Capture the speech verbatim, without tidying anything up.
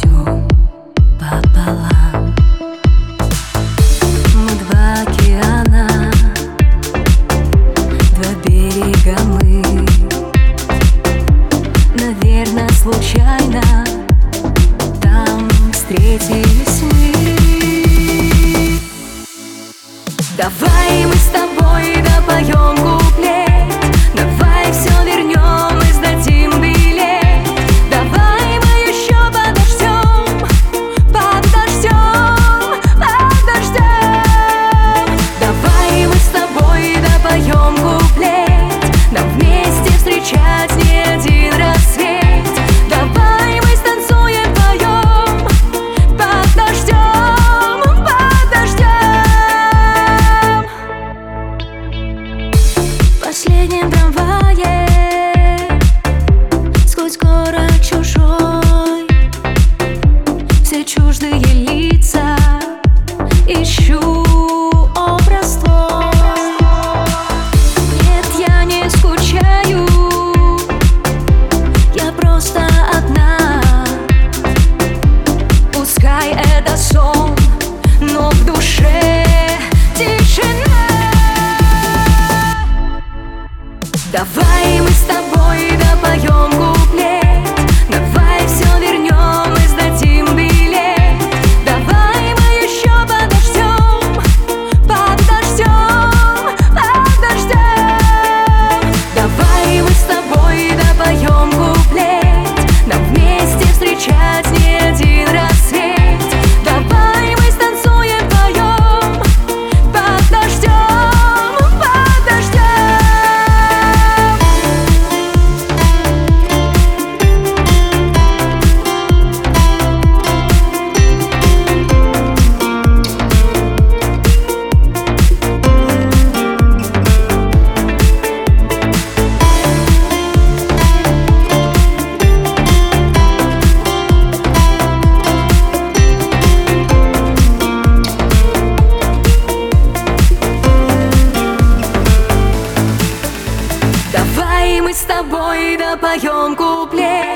все пополам. Мы два океана, два берега мы. Наверно, случайно там встретились мы. Давай мы с тобой допоем куплет, давай все вернем и сдадим билет. Давай мы еще подождем, подождем, подождем. Давай мы с тобой допоем куплет, нам вместе встречать не один рассвет. Давай мы станцуем вдвоем, подождем, подождем. В последнем трамвае сквозь город чужой, все чуждые лица, ищу образ твой. Нет, я не скучаю, я просто одна. Пускай это сон, но в душе тишина. Давай мы с тобой допоем куплет, давай все вернем и сдадим билет. Давай мы еще подождем, подождем, подождем. Давай мы с тобой допоем куплет, нам вместе встречать не один рассвет. Давай мы станцуем вдвоем, подождем, подождем. Давай мы с тобой допоем куплет.